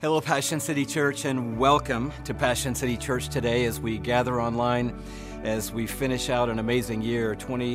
Hello, Passion City Church, and welcome to Passion City Church today as we gather online, as we finish out an amazing year.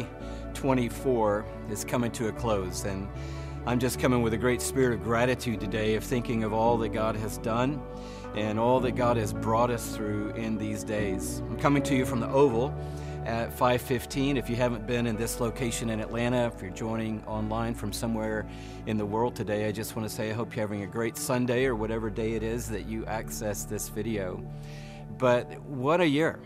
2024 is coming to a close, and I'm just coming with a great spirit of gratitude today of thinking of all that God has done and all that God has brought us through in these days. I'm coming to you from the Oval at 5:15. If you haven't been in this location in Atlanta, if you're joining online from somewhere in the world today, I just want to say I hope you're having a great Sunday or whatever day it is that you access this video. But what a year.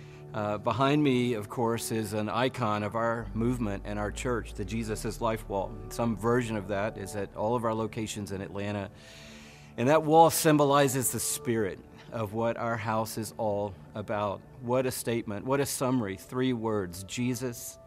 Behind me, of course, is an icon of our movement and our church, the Jesus is Life wall. Some version of that is at all of our locations in Atlanta. And that wall symbolizes the spirit of what our house is all about. What a statement, what a summary, 3 words: Jesus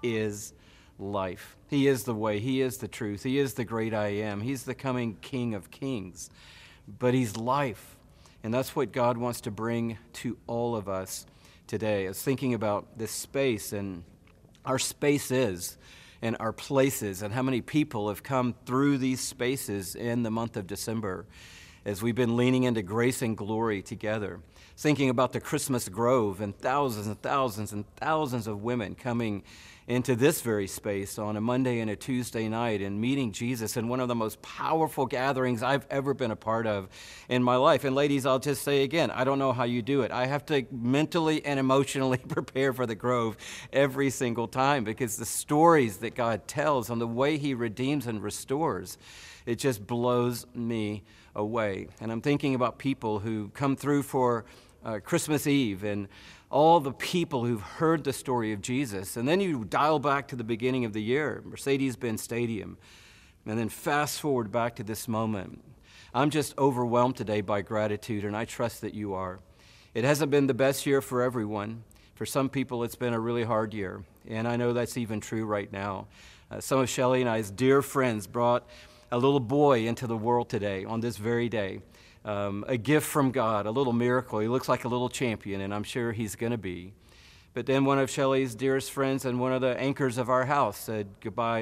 is life. He is the way, He is the truth, He is the great I am, He's the coming King of Kings, but He's life. And that's what God wants to bring to all of us today. I was thinking about this space and our spaces and our places and how many people have come through these spaces in the month of December as we've been leaning into grace and glory together. Thinking about the Christmas Grove and thousands and thousands and thousands of women coming into this very space on a Monday and a Tuesday night and meeting Jesus in one of the most powerful gatherings I've ever been a part of in my life. And ladies, I'll just say again, I don't know how you do it. I have to mentally and emotionally prepare for the Grove every single time because the stories that God tells and the way He redeems and restores, it just blows me away. And I'm thinking about people who come through for Christmas Eve and all the people who've heard the story of Jesus. And then you dial back to the beginning of the year, Mercedes-Benz Stadium, and then fast forward back to this moment. I'm just overwhelmed today by gratitude, and I trust that you are. It hasn't been the best year for everyone. For some people, it's been a really hard year, and I know that's even true right now. Some of Shelley and I's dear friends brought a little boy into the world today, on this very day. A gift from God, a little miracle. He looks like a little champion, and I'm sure he's going to be. But then one of Shelley's dearest friends and one of the anchors of our house said goodbye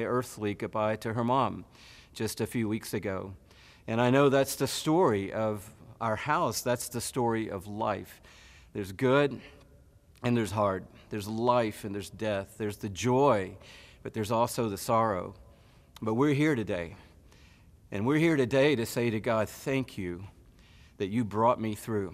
to her mom just a few weeks ago. And I know that's the story of our house. That's the story of life. There's good and there's hard. There's life and there's death. There's the joy, but there's also the sorrow. But we're here today. And we're here today to say to God, thank you that you brought me through.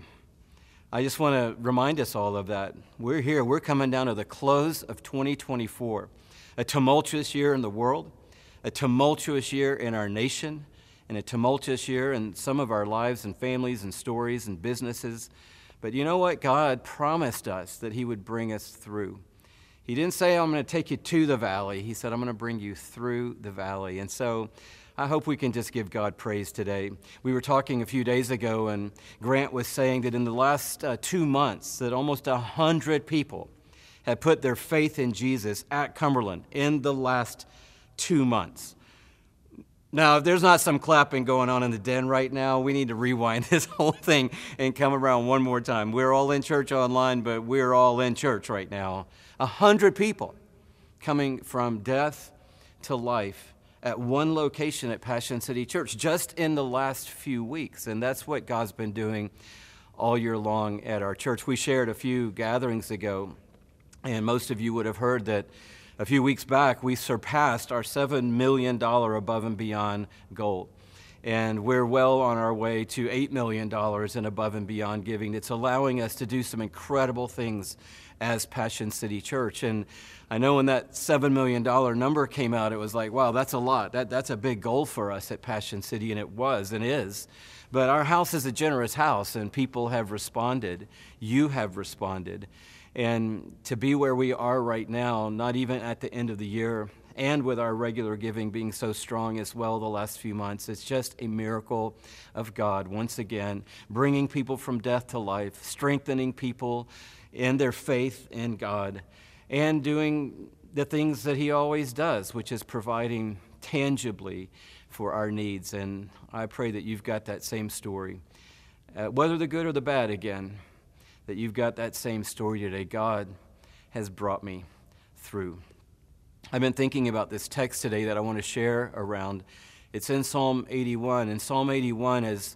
I just want to remind us all of that. We're here. We're coming down to the close of 2024, a tumultuous year in the world, a tumultuous year in our nation, and a tumultuous year in some of our lives and families and stories and businesses. But you know what? God promised us that He would bring us through. He didn't say, I'm going to take you to the valley. He said, I'm going to bring you through the valley. And so I hope we can just give God praise today. We were talking a few days ago, and Grant was saying that in the last 2 months, that almost 100 people have put their faith in Jesus at Cumberland in the last 2 months. Now, if there's not some clapping going on in the den right now, we need to rewind this whole thing and come around one more time. We're all in church online, but we're all in church right now. 100 people coming from death to life at one location at Passion City Church just in the last few weeks. And that's what God's been doing all year long at our church. We shared a few gatherings ago, and most of you would have heard that a few weeks back we surpassed our $7 million above and beyond goal. And we're well on our way to $8 million in above and beyond giving. It's allowing us to do some incredible things as Passion City Church. And I know when that $7 million number came out, it was like, wow, that's a lot. That's a big goal for us at Passion City, and it was and is. But our house is a generous house, and people have responded. You have responded. And to be where we are right now, not even at the end of the year, and with our regular giving being so strong as well the last few months, it's just a miracle of God, once again, bringing people from death to life, strengthening people in their faith in God, and doing the things that He always does, which is providing tangibly for our needs. And I pray that you've got that same story, whether the good or the bad again, that you've got that same story today. God has brought me through. I've been thinking about this text today that I want to share around. It's in Psalm 81, and Psalm 81 is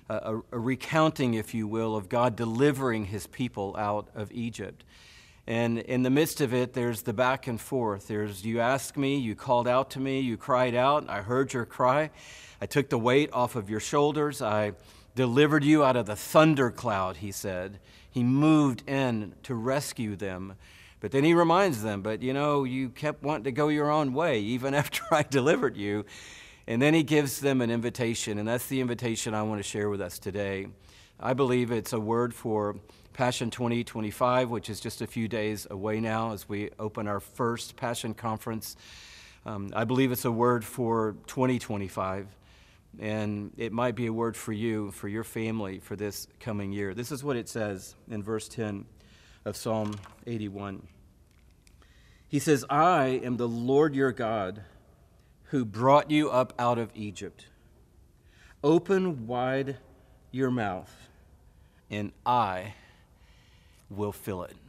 a recounting, if you will, of God delivering his people out of Egypt. And in the midst of it, there's the back and forth. There's, you asked me, you called out to me, you cried out, I heard your cry. I took the weight off of your shoulders. I delivered you out of the thunder cloud, he said. He moved in to rescue them. But then he reminds them, but you kept wanting to go your own way, even after I delivered you. And then he gives them an invitation, and that's the invitation I want to share with us today. I believe it's a word for Passion 2025, which is just a few days away now as we open our first Passion Conference. I believe it's a word for 2025, and it might be a word for you, for your family, for this coming year. This is what it says in verse 10 of Psalm 81. He says, I am the Lord your God, who brought you up out of Egypt. Open wide your mouth, and I will fill it.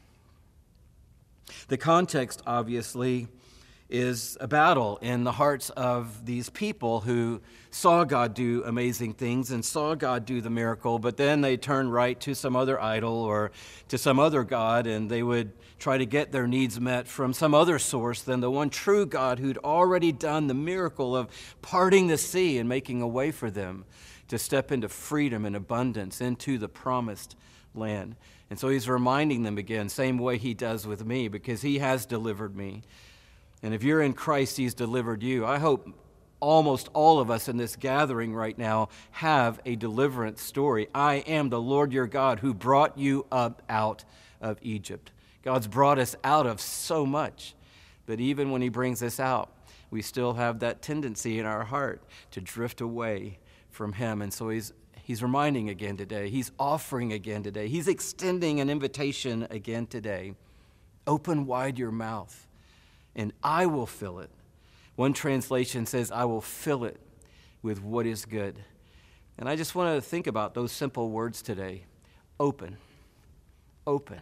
The context, obviously, is a battle in the hearts of these people who saw God do amazing things and saw God do the miracle, but then they turned right to some other idol or to some other god, and they would try to get their needs met from some other source than the one true God who'd already done the miracle of parting the sea and making a way for them to step into freedom and abundance, into the promised land. And so he's reminding them again, same way he does with me, because he has delivered me. And if you're in Christ, he's delivered you. I hope almost all of us in this gathering right now have a deliverance story. I am the Lord your God who brought you up out of Egypt. God's brought us out of so much, but even when he brings us out, we still have that tendency in our heart to drift away from him. And so he's reminding again today. He's offering again today. He's extending an invitation again today. Open wide your mouth, and I will fill it. One translation says, I will fill it with what is good. And I just want to think about those simple words today. Open. Open.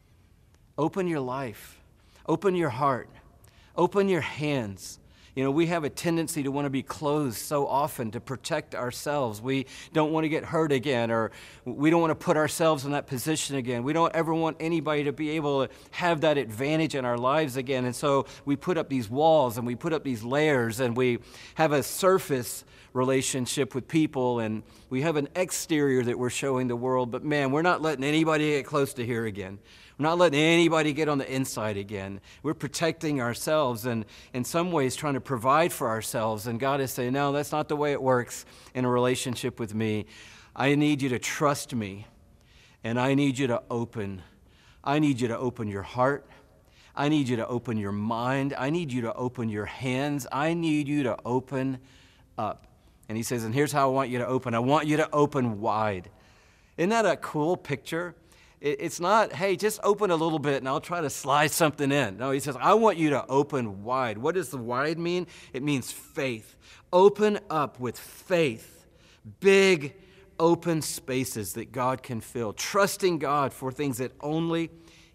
Open your life. Open your heart. Open your hands. We have a tendency to want to be closed so often to protect ourselves. We don't want to get hurt again, or we don't want to put ourselves in that position again. We don't ever want anybody to be able to have that advantage in our lives again. And so we put up these walls and we put up these layers, and we have a surface relationship with people, and we have an exterior that we're showing the world. But man, we're not letting anybody get close to here again. We're not letting anybody get on the inside again. We're protecting ourselves and in some ways trying to provide for ourselves. And God is saying, no, that's not the way it works in a relationship with me. I need you to trust me, and I need you to open. I need you to open your heart. I need you to open your mind. I need you to open your hands. I need you to open up. And he says, and here's how I want you to open. I want you to open wide. Isn't that a cool picture? It's not, hey, just open a little bit and I'll try to slide something in. No, he says, I want you to open wide. What does the wide mean? It means faith. Open up with faith. Big, open spaces that God can fill. Trusting God for things that only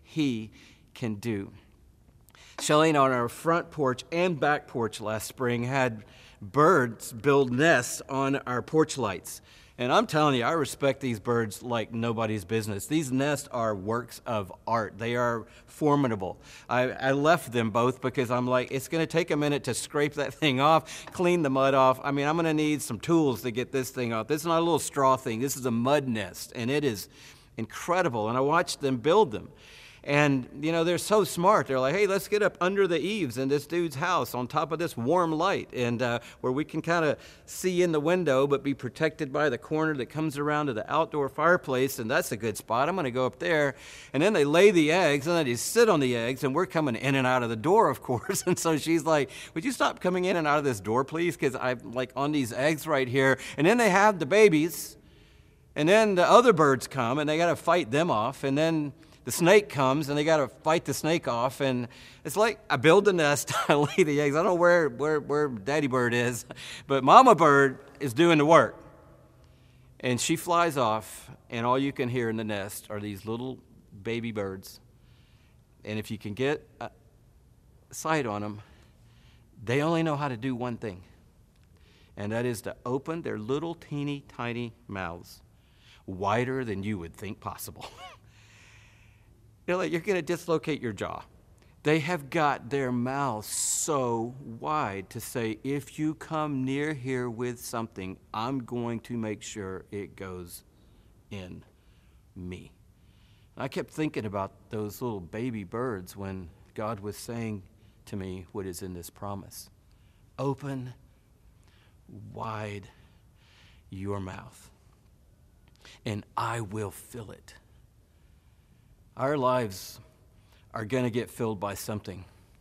he can do. Shelley and I on our front porch and back porch last spring had birds build nests on our porch lights. And I'm telling you, I respect these birds like nobody's business. These nests are works of art. They are formidable. I left them both because I'm like, it's going to take a minute to scrape that thing off, clean the mud off. I mean, I'm going to need some tools to get this thing off. This is not a little straw thing. This is a mud nest, and it is incredible. And I watched them build them. And, they're so smart. They're like, hey, let's get up under the eaves in this dude's house on top of this warm light, and where we can kind of see in the window but be protected by the corner that comes around to the outdoor fireplace, and that's a good spot. I'm going to go up there. And then they lay the eggs, and then they sit on the eggs, and we're coming in and out of the door, of course. And so she's like, would you stop coming in and out of this door, please? Because I'm like on these eggs right here. And then they have the babies, and then the other birds come, and they got to fight them off, and then the snake comes, and they got to fight the snake off. And it's like I build the nest, I lay the eggs. I don't know where Daddy Bird is, but Mama Bird is doing the work. And she flies off, and all you can hear in the nest are these little baby birds. And if you can get a sight on them, they only know how to do one thing. and that is to open their little teeny tiny mouths wider than you would think possible. You're going to dislocate your jaw. They have got their mouths so wide to say, if you come near here with something, I'm going to make sure it goes in me. And I kept thinking about those little baby birds when God was saying to me what is in this promise. Open wide your mouth, and I will fill it. Our lives are going to get filled by something.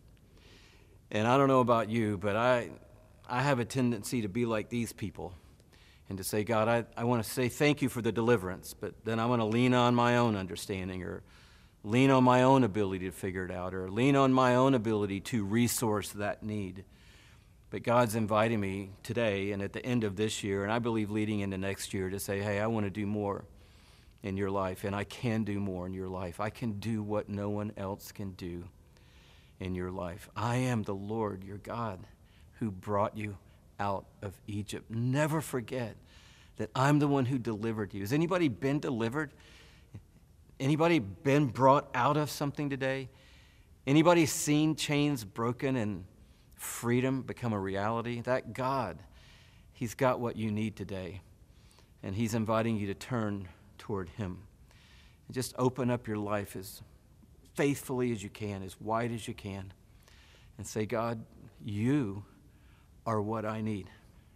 And I don't know about you, but I have a tendency to be like these people and to say, God, I want to say thank you for the deliverance, but then I want to lean on my own understanding, or lean on my own ability to figure it out, or lean on my own ability to resource that need. But God's inviting me today and at the end of this year, and I believe leading into next year, to say, hey, I want to do more in your life, and I can do more in your life. I can do what no one else can do in your life. I am the Lord, your God, who brought you out of Egypt. Never forget that I'm the one who delivered you. Has anybody been delivered? Anybody been brought out of something today? Anybody seen chains broken and freedom become a reality? That God, he's got what you need today, and he's inviting you to turn toward him. And just open up your life as faithfully as you can, as wide as you can, and say, God, you are what I need.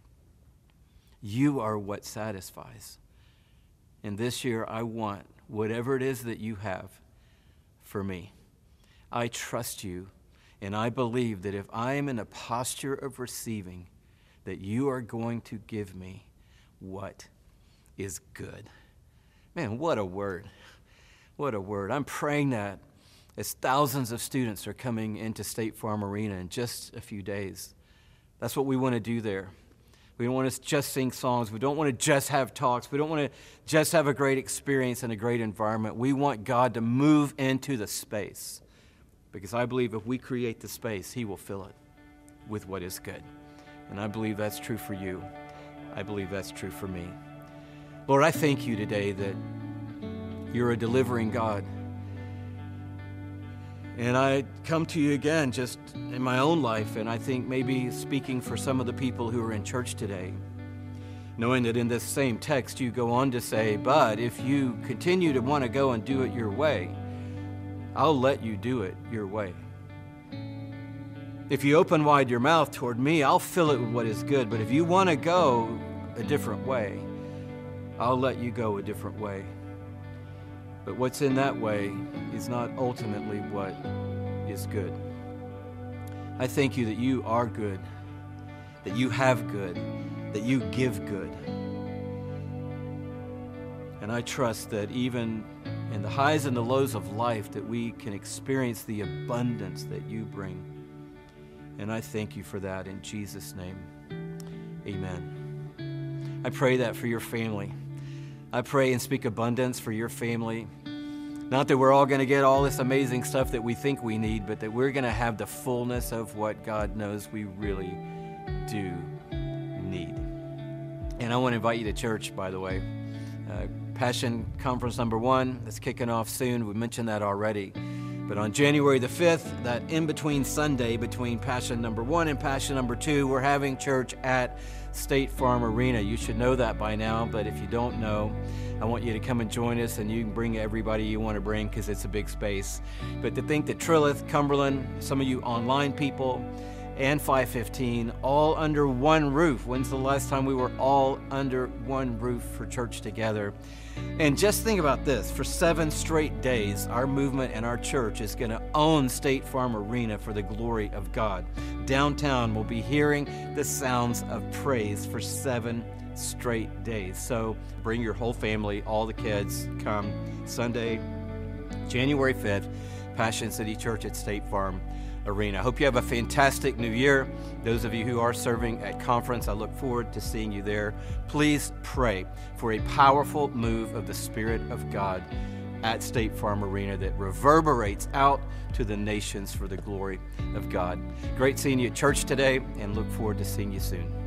You are what satisfies. And this year I want whatever it is that you have for me. I trust you, and I believe that if I am in a posture of receiving, that you are going to give me what is good. Man, what a word. What a word. I'm praying that as thousands of students are coming into State Farm Arena in just a few days. That's what we want to do there. We don't want to just sing songs. We don't want to just have talks. We don't want to just have a great experience and a great environment. We want God to move into the space, because I believe if we create the space, he will fill it with what is good. And I believe that's true for you. I believe that's true for me. Lord, I thank you today that you're a delivering God. And I come to you again just in my own life, and I think maybe speaking for some of the people who are in church today, knowing that in this same text you go on to say, but if you continue to want to go and do it your way, I'll let you do it your way. If you open wide your mouth toward me, I'll fill it with what is good. But if you want to go a different way, I'll let you go a different way. But what's in that way is not ultimately what is good. I thank you that you are good, that you have good, that you give good. And I trust that even in the highs and the lows of life, that we can experience the abundance that you bring. And I thank you for that in Jesus' name. Amen. I pray that for your family. I pray and speak abundance for your family. Not that we're all going to get all this amazing stuff that we think we need, but that we're going to have the fullness of what God knows we really do need. And I want to invite you to church, by the way. Passion Conference number 1 is kicking off soon. We mentioned that already. But on January the 5th, that in-between Sunday between Passion number 1 and Passion number 2, we're having church at State Farm Arena. You should know that by now, but if you don't know, I want you to come and join us, and you can bring everybody you want to bring because it's a big space. But to think that Trilith, Cumberland, some of you online people, and 515, all under one roof. When's the last time we were all under one roof for church together? And just think about this. For 7 straight days, our movement and our church is going to own State Farm Arena for the glory of God. Downtown will be hearing the sounds of praise for 7 straight days. So bring your whole family, all the kids, come Sunday, January 5th, Passion City Church at State Farm Arena. I hope you have a fantastic new year. Those of you who are serving at conference, I look forward to seeing you there. Please pray for a powerful move of the Spirit of God at State Farm Arena that reverberates out to the nations for the glory of God. Great seeing you at church today, and look forward to seeing you soon.